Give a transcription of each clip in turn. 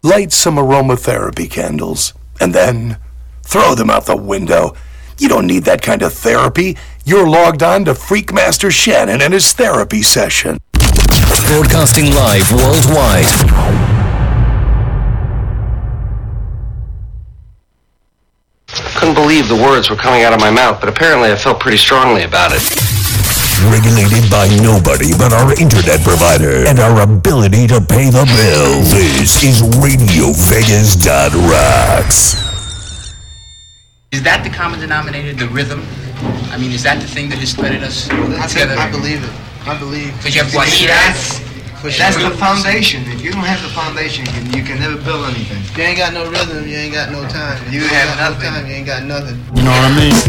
light some aromatherapy candles, and then throw them out the window. You don't need that kind of therapy. You're logged on to Freakmaster Shannon and his therapy session. Broadcasting live worldwide. Couldn't believe the words were coming out of my mouth, but apparently I felt pretty strongly about it. Regulated by nobody but our internet provider and our ability to pay the bill. This is RadioVegas.rocks. Is that the common denominator, the rhythm? I mean, is that the thing that has threaded us together? I believe it. I believe. Because you have Guajira. That's the foundation. If you don't have the foundation, you can never build anything. You ain't got no rhythm, you ain't got no time. If you have nothing. No time, you ain't got nothing. You know what I mean?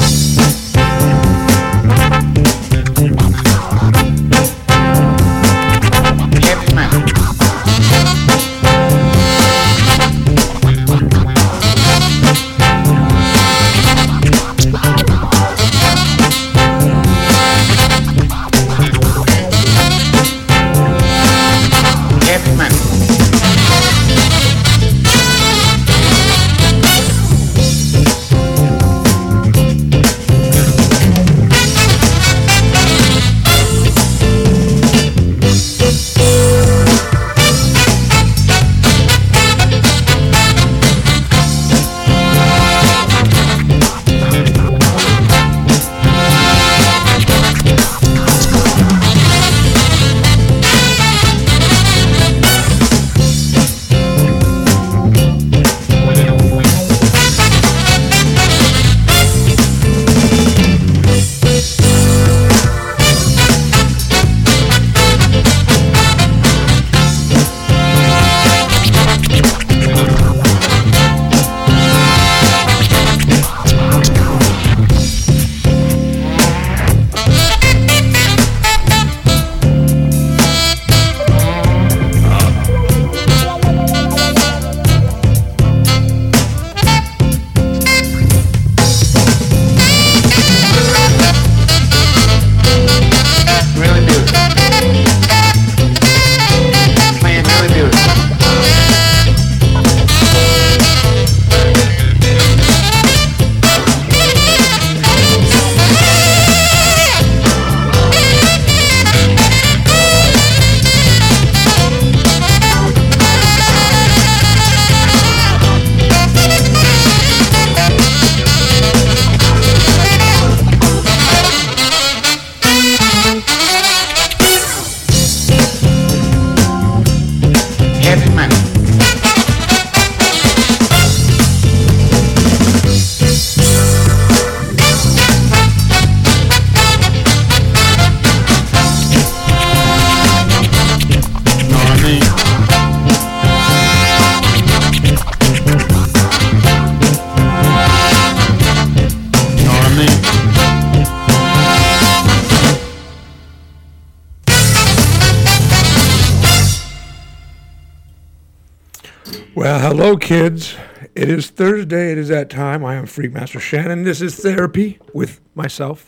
Well, hello, kids. It is Thursday. It is that time. I am Freakmaster Shannon. This is Therapy with myself.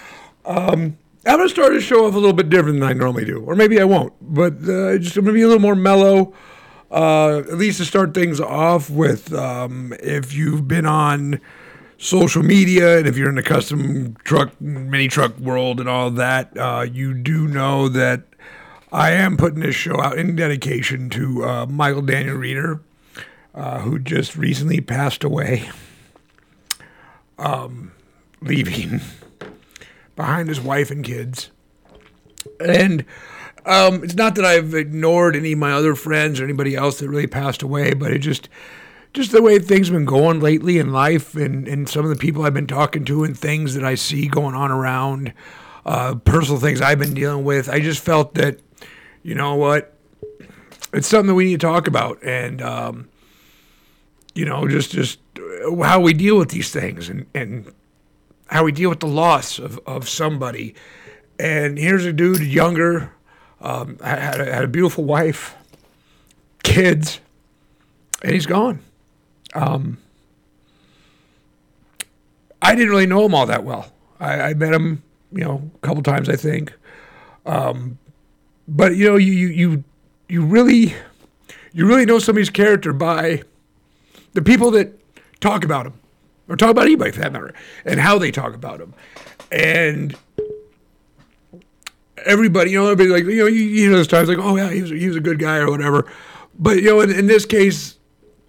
I'm going to start the show off a little bit different than I normally do. Or maybe I won't. But just going to be a little more mellow. At least to start things off with, if you've been on social media and if you're in the custom truck, mini truck world and all that, you do know that I am putting this show out in dedication to Michael Daniel Reeder, who just recently passed away, leaving behind his wife and kids. And it's not that I've ignored any of my other friends or anybody else that really passed away, but it just the way things have been going lately in life and some of the people I've been talking to and things that I see going on around, personal things I've been dealing with, I just felt that, you know what, it's something that we need to talk about, and just how we deal with these things and how we deal with the loss of somebody. And here's a dude, younger, had a beautiful wife, kids, and he's gone. I didn't really know him all that well. I met him, a couple times, I think. But you You really know somebody's character by the people that talk about them, or talk about anybody for that matter, and how they talk about them. And everybody, everybody like, you know, those times like, oh yeah, he was a good guy or whatever. But in this case,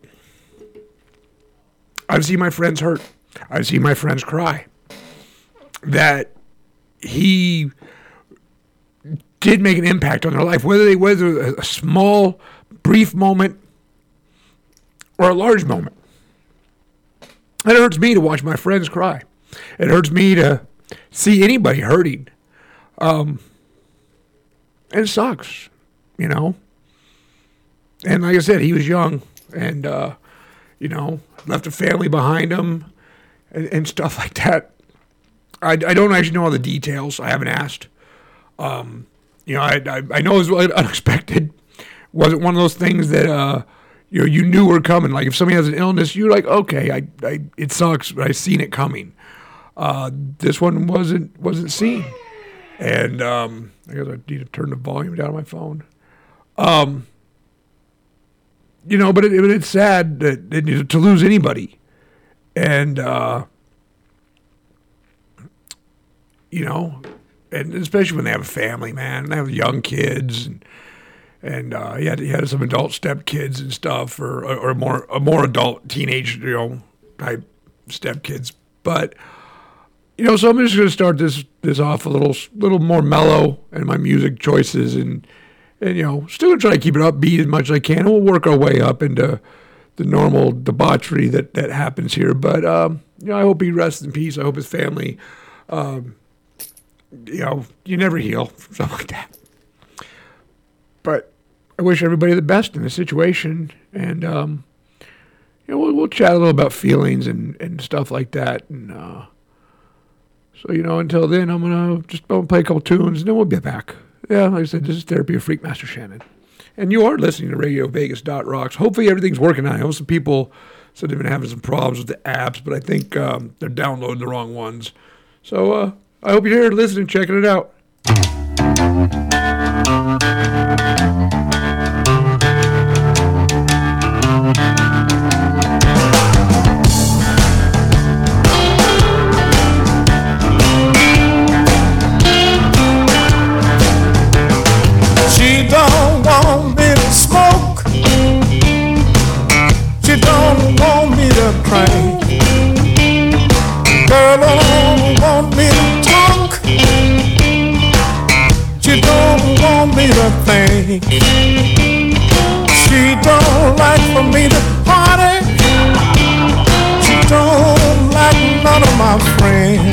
I've seen my friends hurt. I've seen my friends cry. That he did make an impact on their life, whether a small, brief moment or a large moment. And it hurts me to watch my friends cry. It hurts me to see anybody hurting. And it sucks, And like I said, he was young and, left a family behind him and stuff like that. I don't actually know all the details. I haven't asked. I know it was really unexpected. Wasn't one of those things that, you knew were coming. Like if somebody has an illness, you're like, okay, it sucks, but I seen it coming. This one wasn't seen. And I guess I need to turn the volume down on my phone. But it's sad that to lose anybody. And, and especially when they have a family, man, they have young kids and he had some adult stepkids and stuff, or more adult teenage, type stepkids. But, so I'm just going to start this off a little more mellow in my music choices and still going to try to keep it upbeat as much as I can. And we'll work our way up into the normal debauchery that happens here. But, I hope he rests in peace. I hope his family, you never heal from something like that. But I wish everybody the best in the situation. And, we'll chat a little about feelings and stuff like that. And, so, until then, I'm going to play a couple tunes, and then we'll be back. Yeah, like I said, this is Therapy with Freakmaster Shannon. And you are listening to RadioVegas.rocks. Hopefully everything's working out. I know some people said they've been having some problems with the apps, but I think they're downloading the wrong ones. So I hope you're here listening, checking it out. Girl don't want me to talk. She don't want me to think. She don't like for me to party. She don't like none of my friends.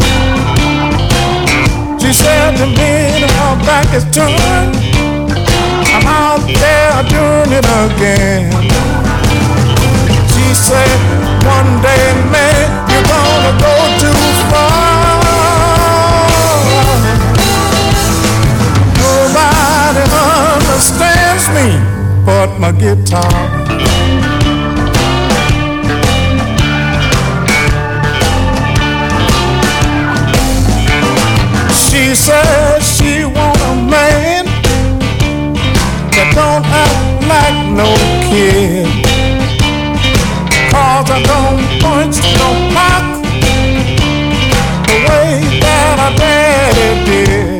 She said to me that her back is turned, I'm out there doing it again. She said, one day, man, you're gonna go too far. Nobody understands me but my guitar. She says she want a man that don't act like no kid. Cause I don't punch no clock the way that our daddy did.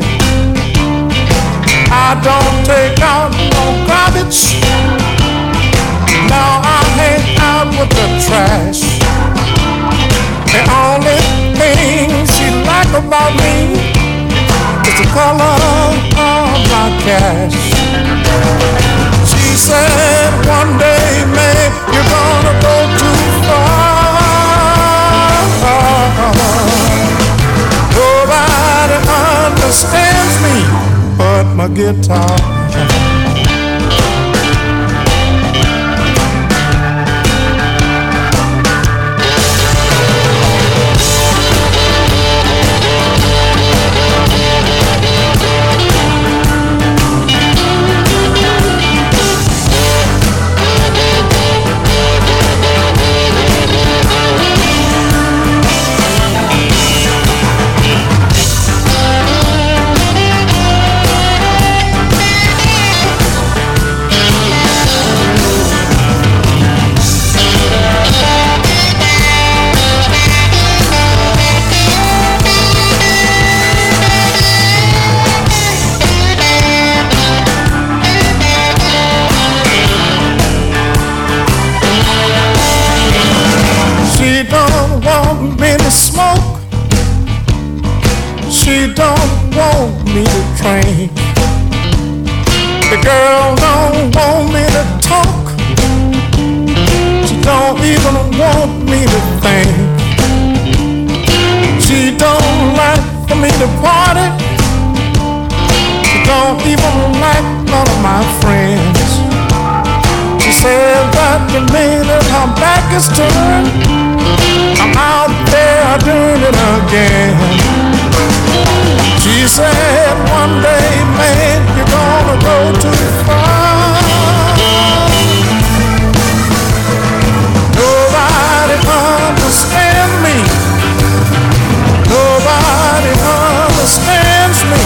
I don't take out no garbage. Now I hang out with the trash. The only thing she like about me is the color of my cash. She said one day, man, you're gonna go too far. Nobody understands me but my guitar. She don't want me to drink. The girl don't want me to talk. She don't even want me to think. She don't like for me to party. She don't even like none of my friends. She said that the minute her back is turned, I'm out there doing it again. She said one day, man, you're gonna go too far. Nobody understands me. Nobody understands me.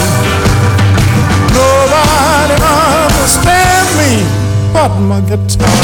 Nobody understands me but my guitar.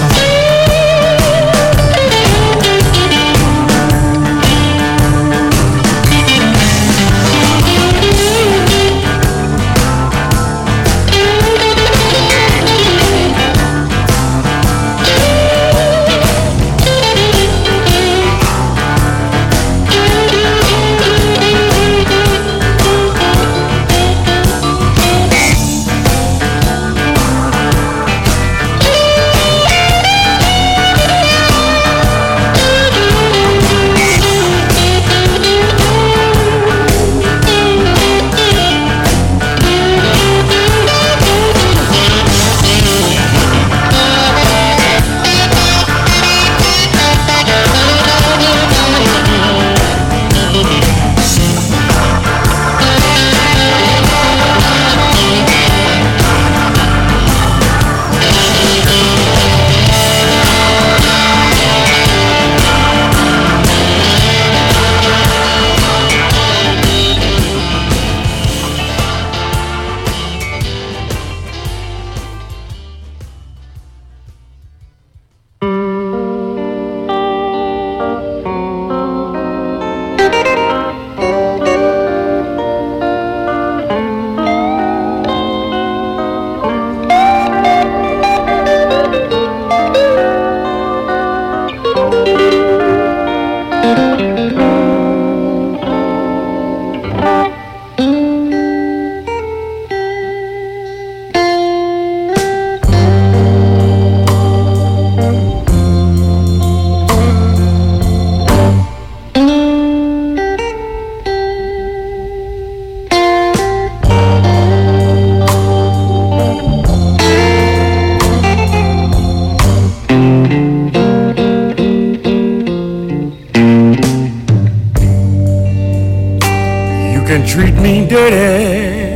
Treat me dirty.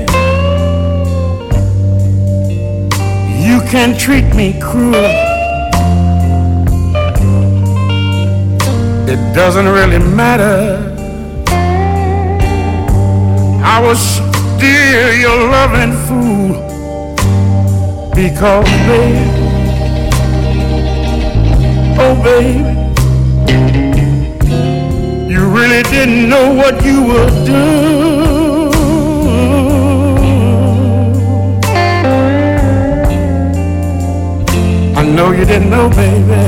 You can treat me cruel. It doesn't really matter. I was still your loving fool. Because baby, oh baby, you really didn't know what you were doing. I know you didn't know, baby.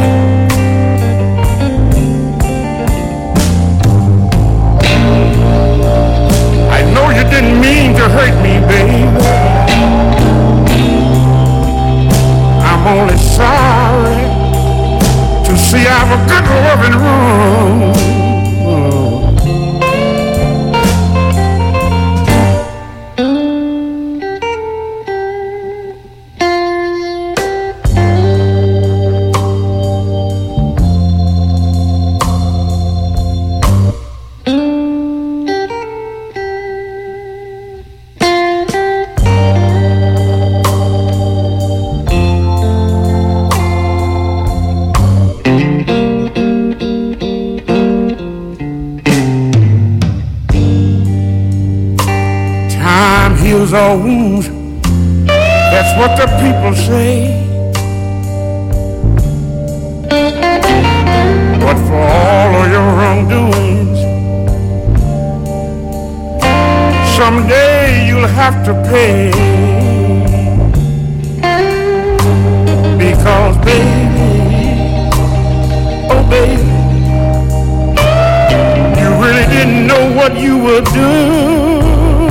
I know you didn't mean to hurt me, baby. I'm only sorry to see I'm a good loving room. All wounds, that's what the people say. But for all of your wrongdoings, someday you'll have to pay. Because baby, oh baby, you really didn't know what you were doing.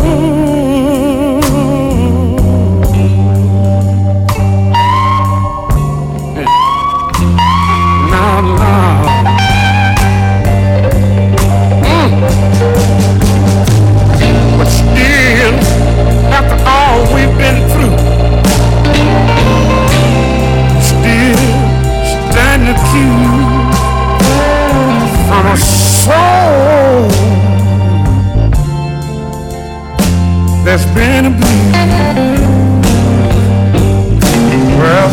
Now, but still, after all we've been through, still stand accused from a soul that's been abused. Well,